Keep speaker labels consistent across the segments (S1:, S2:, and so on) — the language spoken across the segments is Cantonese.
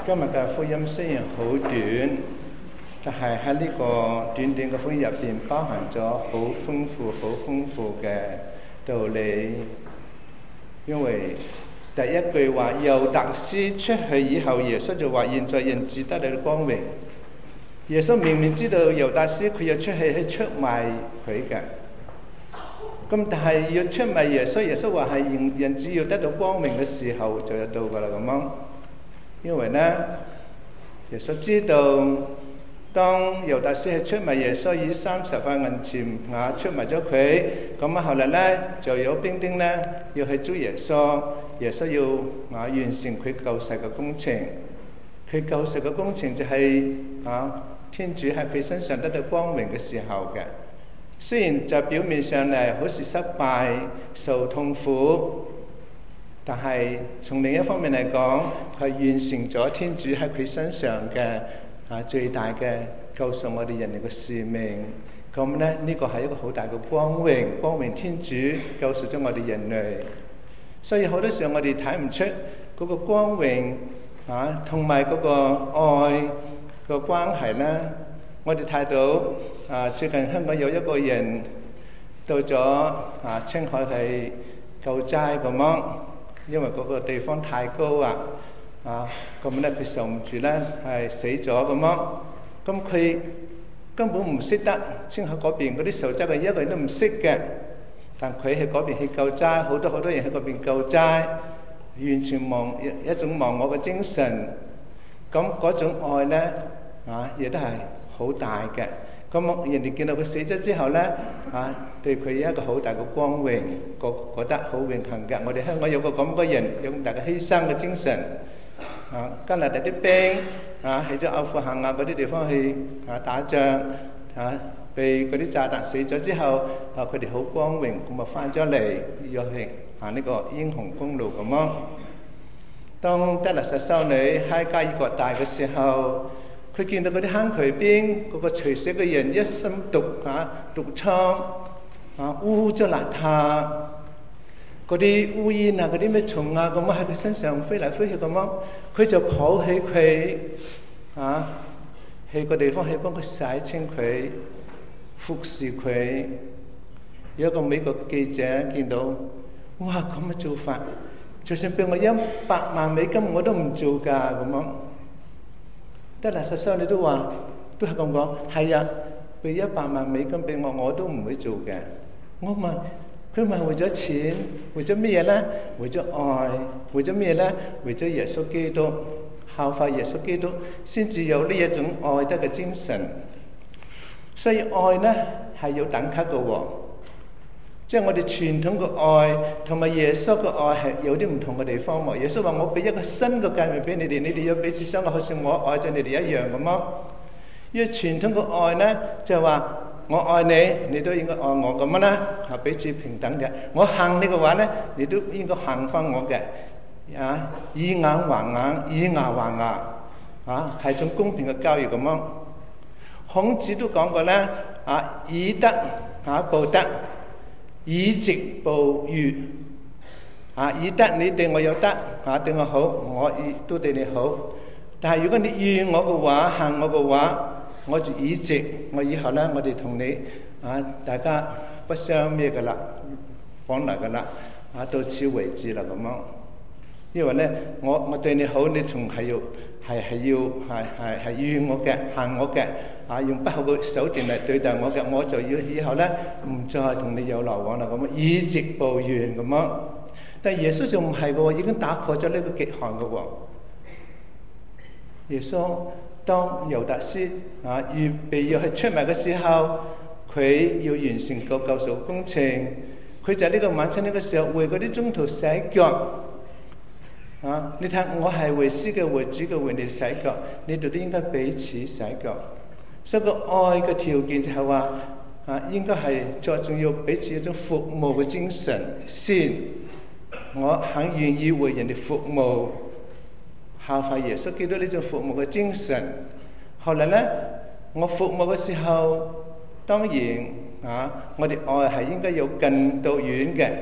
S1: 今日嘅福音雖然好短，但係喺呢個短短嘅福音入邊，包含咗好豐富嘅道理。因為第一句話，猶達斯出去以後，耶穌就話：現在人子得你嘅光榮。耶穌明明知道猶達斯佢要出去去出賣佢嘅，咁但係要出賣耶穌，耶穌話係人子要得到光榮嘅時候就要到噶啦咁樣。因為呢，耶穌知道當猶達斯係出賣耶穌，以30塊銀錢出賣咗佢，咁啊後來呢就有兵丁呢要去捉耶穌，耶穌要完成佢救世嘅工程。佢救世嘅工程就係天主喺佢身上得到光榮嘅時候嘅。雖然就表面上嚟好似失敗受痛苦，但係從另一方面嚟講，佢完成咗天主喺佢身上嘅最大嘅救贖我哋人類嘅使命。咁呢，呢個係一個好大嘅光榮，光榮天主救贖咗我哋人類。所以好多時候我哋睇唔出嗰個光榮同埋嗰個愛個關係呢。我哋睇到最近香港有一個人到咗青海去救災咁樣，因為嗰個地方太高咁咧佢受唔住咧係死咗咁樣。咁佢根本唔識得青海嗰邊嗰啲受災嘅，一個人都唔識嘅。但佢喺嗰邊去救災，好多人喺嗰邊救災，完全一種忘我嘅精神。咁嗰種愛咧亦都係好大嘅。咁人哋見到佢死咗之後咧對佢有一個好大嘅光榮，覺得好榮幸嘅。我哋香港有個咁嘅人，有咁大嘅犧牲嘅精神。加拿大啲兵去咗阿富汗嗰啲地方去打仗被嗰啲炸彈死咗之後佢哋好光榮咁翻咗嚟，要去行呢個英雄公路咁樣。當德勒實修女喺加爾各答嘅時候，佢見到嗰啲坑渠邊嗰個垂死嘅人，一身毒瘡污糟邋遢，嗰啲烏煙嗰啲咩蟲咁喺佢身上飛嚟飛去咁樣，佢就抱起佢去個地方去幫佢洗清佢，服侍佢。有一個美國記者見到，哇，咁嘅做法，就算俾我100萬美金我都唔做㗎咁樣。德勒實修女都話，都係咁講，係啊，俾100萬美金俾我都唔會做嘅。我問佢問為咗錢，為咗咩嘢咧？為咗愛，為咗咩咧？為咗耶穌基督，效法耶穌基督，先至有呢一種愛德嘅精神。所以愛咧係有等級嘅喎，即係我哋傳統嘅愛同埋耶穌嘅愛係有啲唔同嘅地方喎。耶穌話：我俾一個新嘅誡命俾你哋，你哋要彼此相愛，好似我愛咗你哋一樣咁咯。因為傳統嘅愛咧就係話，我愛你，你都應該愛我咁樣啦，彼此平等嘅。我恨你嘅話咧，你都應該恨翻我嘅。以眼還眼，以牙還牙，係種公平嘅交易咁咯。孔子都講過咧，以德報德，以直報譽。以德你對我有德，對我好，我亦都對你好。但係如果你怨我嘅話，恨我嘅話，我就以直，我以後咧，我哋同你大家不相咩嘅啦，往來嘅啦，到此為止啦咁樣。因為咧，我對你好，你仲係要怨我嘅，恨我嘅，用不好嘅手段嚟對待我嘅，我就要以後咧唔再同你有來往啦咁樣，以直報怨咁樣。但係耶穌就唔係喎，已經打破咗呢個極限嘅喎。耶穌當猶達斯預備要去出賣嘅時候，佢要完成個救贖工程，佢就喺呢個晚餐呢個時候為嗰啲宗徒洗腳。你睇，我係為師嘅，為主嘅，為你洗腳，你哋都應該彼此洗腳。所以個愛嘅條件就係話應該係着重要彼此一種服務嘅精神先。我肯願意為人哋服務，效法耶穌基督呢種服務嘅精神。後來咧，我服務嘅時候，當然我哋愛係應該有近到遠嘅。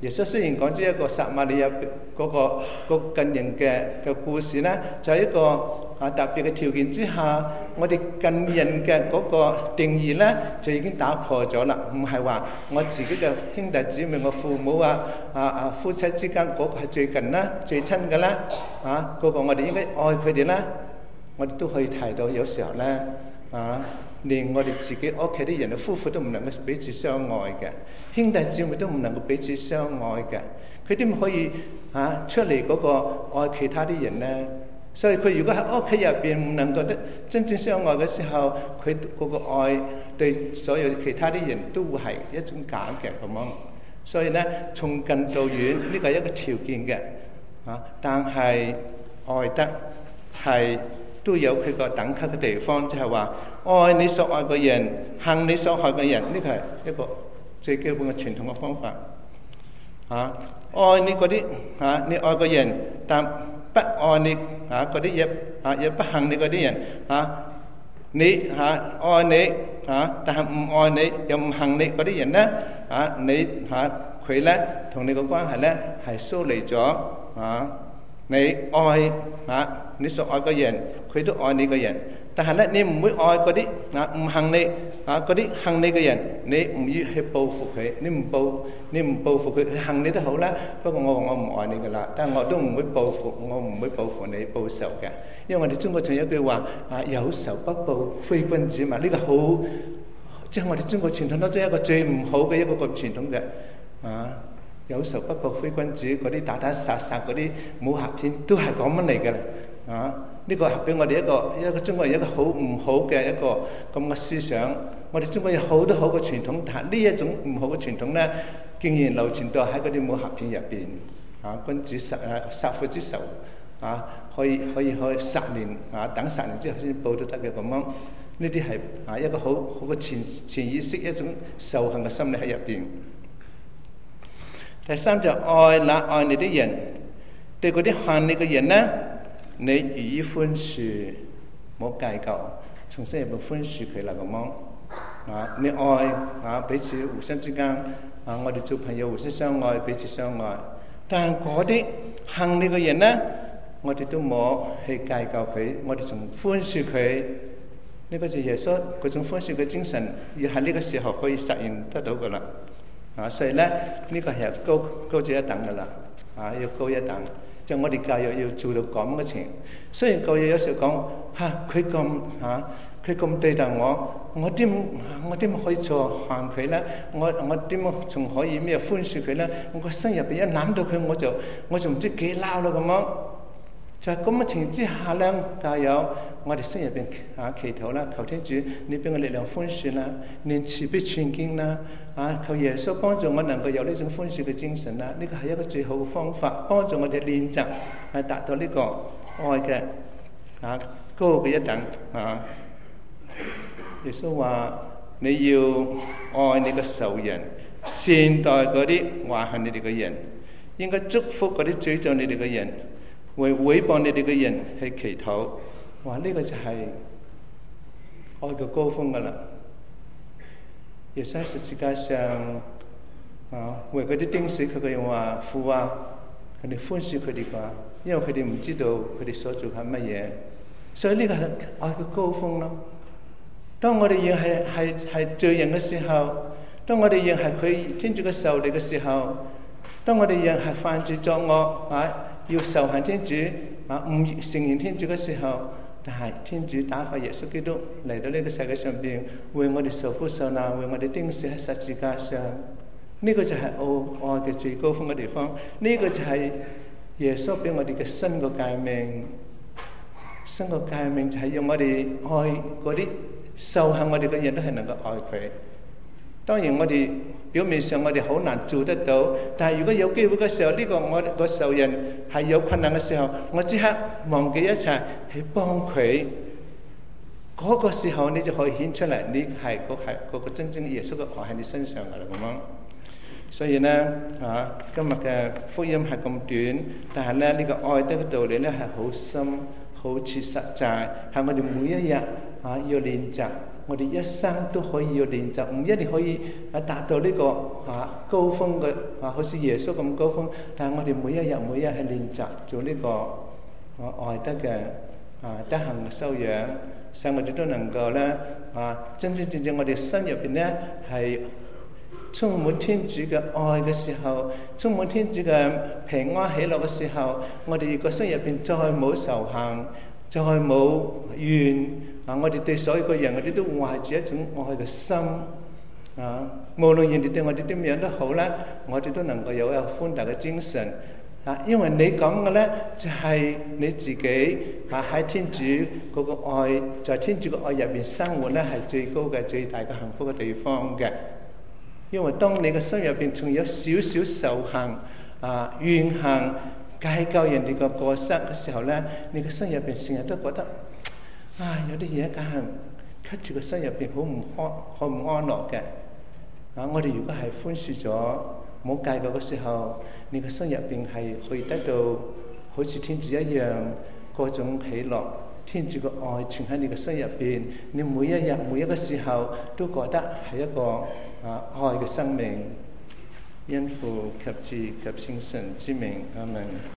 S1: 耶穌雖然講咗一個撒瑪利亞嗰近人嘅故事咧，就係一個特別嘅條件之下，我哋近人嘅嗰個定義咧就已經打破咗啦。唔係話我自己嘅兄弟姊妹、我父母夫妻之間嗰個係最近啦、最親嘅啦，嗰個我哋應該愛佢哋啦。我哋都可以提到有時候咧連我哋自己屋企啲人夫婦都唔能夠彼此相愛嘅，兄弟姊妹都唔能夠彼此相愛嘅，佢點可以出嚟嗰個愛其他啲人呢？所以佢如果喺屋企入邊唔能夠得真正相愛嘅時候，佢嗰個愛對所有其他啲人都會係一種假嘅咁樣。所以呢，從近到遠呢個係一個條件嘅，但係愛得係都有佢個等級嘅地方，就係話愛你所愛嘅人，恨你所害嘅人，呢個係一個最基本嘅傳統嘅方法。愛你嗰啲你愛嘅人，但不愛你嗰啲亦不恨你嗰啲人你愛你但係唔愛你又唔恨你嗰啲人咧你佢咧同你嘅關係咧係疏離咗你愛你所愛嘅人，佢都愛你嘅人，但係咧你唔會愛嗰啲唔恨你嗰啲恨你嘅人，你唔要去報復佢，你唔報復佢，佢恨你都好啦。不過我唔愛你噶啦，但係我都唔會報復，我唔會報復你報仇嘅，因為我哋中國仲有一句話有仇不報非君子嘛，呢個好即係我哋中國傳統當中一個最唔好嘅一個咁傳統嘅有仇不報非君子，嗰啲打打殺殺嗰啲武俠片都係講乜嚟嘅呢個係俾我哋一個中國人一個好唔好嘅一個咁嘅思想。我哋中國有好多好嘅傳統，但係呢一種唔好嘅傳統咧，竟然流傳到喺嗰啲武俠片入邊君子殺父之仇可以殺年等殺年之後先報都得嘅咁樣。呢啲係一個好嘅潛意識，一種仇恨嘅心理喺入邊。第三就愛你啲人，對嗰啲恨你嘅人咧，你予以寬恕，冇計較，從心入邊寬恕佢啦咁樣你愛彼此互相之間我哋做朋友互相相愛，彼此相愛。但係嗰啲恨你嘅人咧，我哋都冇去計較佢，我哋仲寬恕佢。呢個就耶穌嗰種寬恕嘅精神，要喺呢個時候可以實現得到噶啦。所以咧呢個係高咗一等噶啦，要高一等。就我哋教育要做到咁嘅情。雖然教育有時講佢咁對待我點可以錯恨佢咧？我點仲可以咩寬恕佢咧？我個心入邊一諗到佢，我就唔知幾嬲咯咁樣。就係咁嘅情之下咧，教友我哋心入邊祈禱啦，求天主你俾我力量寬恕啦，念慈悲勸經啦，求耶穌幫助我能夠有呢種寬恕嘅精神啦。呢個係一個最好嘅方法，幫助我哋練習係達到呢個愛嘅高嘅一等耶穌話你要愛你嘅仇人，善待嗰啲話恨你哋嘅人，應該祝福嗰啲詛咒你哋嘅人，為毀謗你哋嘅人去祈禱。話呢個就係愛嘅高峰噶啦。耶穌喺十字架上為嗰啲釘死佢嘅人話父佢哋寬恕佢哋啩，因為佢哋唔知道佢哋所做係乜嘢。所以呢個係愛嘅高峰咯。當我哋仍係罪人嘅時候，當我哋仍係佢天主嘅仇敵嘅時候，當我哋仍係犯罪作惡要仇恨天主唔承認天主嘅時候，但係天主打發耶穌基督嚟到呢個世界上邊，為我哋受苦受難，為我哋釘死喺十字架上。呢個就係愛嘅最高峰嘅地方。呢個就係耶穌俾我哋嘅新嘅誡命。新嘅誡命就係要我哋愛嗰啲仇恨我哋嘅人，都係能夠愛佢。當然我哋表面上我哋好難做得到，但係如果有機會嘅時候，呢個我個仇人係有困難嘅時候，我即刻忘記一切去幫佢，嗰個時候你就可以顯出嚟，你係嗰個真正耶穌嘅愛喺你身上噶啦咁樣。所以呢今日嘅福音係咁短，但係呢個愛德嘅道理呢係好深好切實際，係我哋每一日要練習，我哋一生都可以要練習，唔一定可以達到呢個高峰嘅好似耶穌咁高峰，但係我哋每一日係練習做呢個愛德嘅德行修養，使我哋都能夠咧真正我哋心入邊咧係充滿天主嘅愛嘅時候，充滿天主嘅平安喜樂嘅時候，我哋個心入邊再冇仇恨，再冇怨我哋對所有嘅人，我哋都懷住一種愛嘅心無論人哋對我哋點樣都好啦，我哋都能夠有一個寬大嘅精神因為你講嘅咧就係你自己喺天主嗰個愛，在天主嘅愛入邊生活咧，係最高嘅最大嘅幸福嘅地方嘅。因為當你嘅心入邊仲有少少仇恨怨恨計較人哋個過失嘅時候咧，你嘅心入邊成日都覺得有啲嘢梗係吸住個心入邊好唔安樂嘅我哋如果係寬恕咗冇計較嘅時候，你嘅心入邊係可以得到好似天主一樣嗰種喜樂，天主嘅愛存喺你嘅心入邊，你每一日每一個時候都覺得係一個愛嘅生命，因父及子及聖神之名，阿們。